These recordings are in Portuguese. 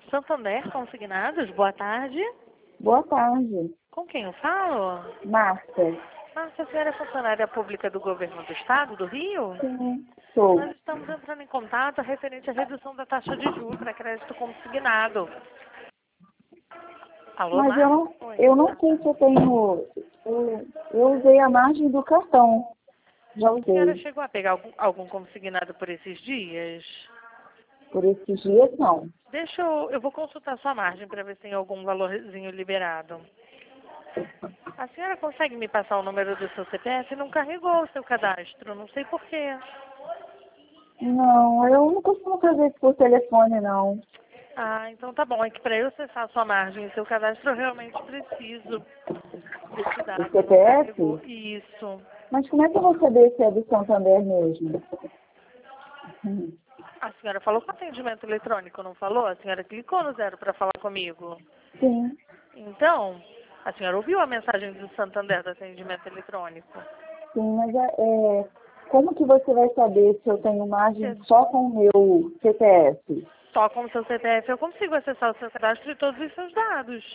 Santander Consignados, boa tarde. Boa tarde, Com quem eu falo? Márcia. Márcia, a senhora é funcionária pública do Governo do Estado do Rio? Sim, sou. Nós estamos entrando em contato referente à redução da taxa de juros para crédito consignado. Alô, Mas Márcia? eu não sei se eu tenho. Eu usei a margem do cartão. Já A senhora usei. chegou a pegar algum consignado por esses dias? Por esses dias, não. Eu vou consultar sua margem para ver se tem algum valorzinho liberado. A senhora consegue me passar o número do seu CPF? Não carregou o seu cadastro, não sei por quê. Não, eu não costumo fazer isso por telefone, não. Ah, então tá bom. É que para eu acessar a sua margem e seu cadastro, eu realmente preciso desse O dado. Não carregou. CPF? Isso. Mas como é que eu vou saber se é do Santander mesmo? A senhora falou com atendimento eletrônico, não falou? A senhora clicou no 0 para falar comigo. Sim, Então, a senhora ouviu a mensagem do Santander do atendimento eletrônico? sim, mas como que você vai saber se eu tenho margem só com o meu CPF? Só com o seu CPF eu consigo acessar o seu cadastro e todos os seus dados.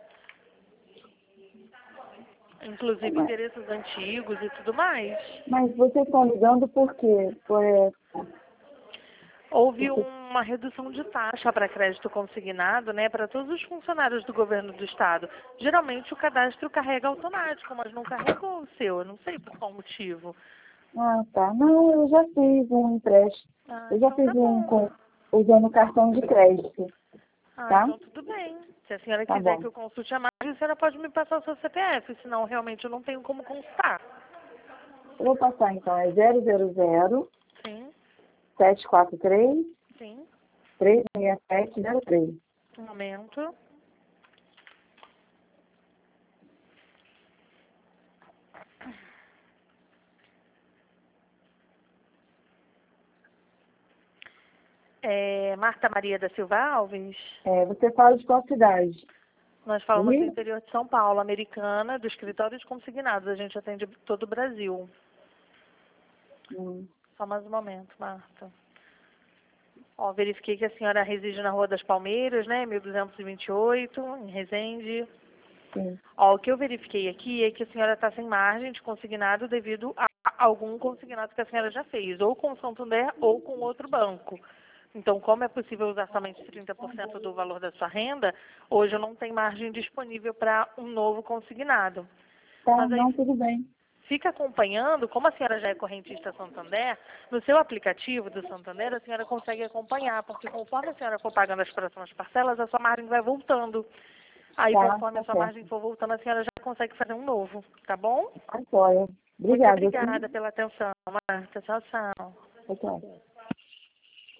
Inclusive Mas, endereços antigos e tudo mais. mas vocês estão ligando por quê? Houve uma redução de taxa para crédito consignado, né, para todos os funcionários do governo do estado. Geralmente o cadastro carrega automático, mas não carregou o seu. Eu não sei por qual motivo. Ah, tá. Não, eu já fiz um empréstimo. Ah, Eu já então fiz tá bom. usando cartão de crédito, Ah, tá? então tudo bem. Se a senhora Tá quiser bom. que eu consulte a margem, a senhora pode me passar o seu CPF, senão realmente eu não tenho como consultar. Eu vou passar então, é 000 Sim, 743 sim. 36703. Um momento. Marta Maria da Silva Alves. Você fala de qual cidade? Nós Do falamos do Rio? interior de São Paulo, Americana, do escritório de consignados. A gente atende todo o Brasil. Hum, Só mais um momento, Marta. Ó, verifiquei que a senhora reside na Rua das Palmeiras, né? 1228, em Resende. sim. Ó, o que eu verifiquei aqui é que a senhora está sem margem de consignado devido a algum consignado que a senhora já fez, ou com o Santander ou com outro banco. Então, como é possível usar somente 30% do valor da sua renda, hoje eu não tenho margem disponível para um novo consignado. Tá, Mas aí não, tudo bem. fica acompanhando, como a senhora já é correntista Santander, no seu aplicativo do Santander a senhora consegue acompanhar, porque conforme a senhora for pagando as próximas parcelas, a sua margem vai voltando. Aí, Tá, conforme tá a sua certo. margem for voltando, a senhora já consegue fazer um novo, tá bom? Tá, joia. Muito Obrigada, sim. obrigada pela atenção, Marta. Tchau, tchau. Tchau, tchau.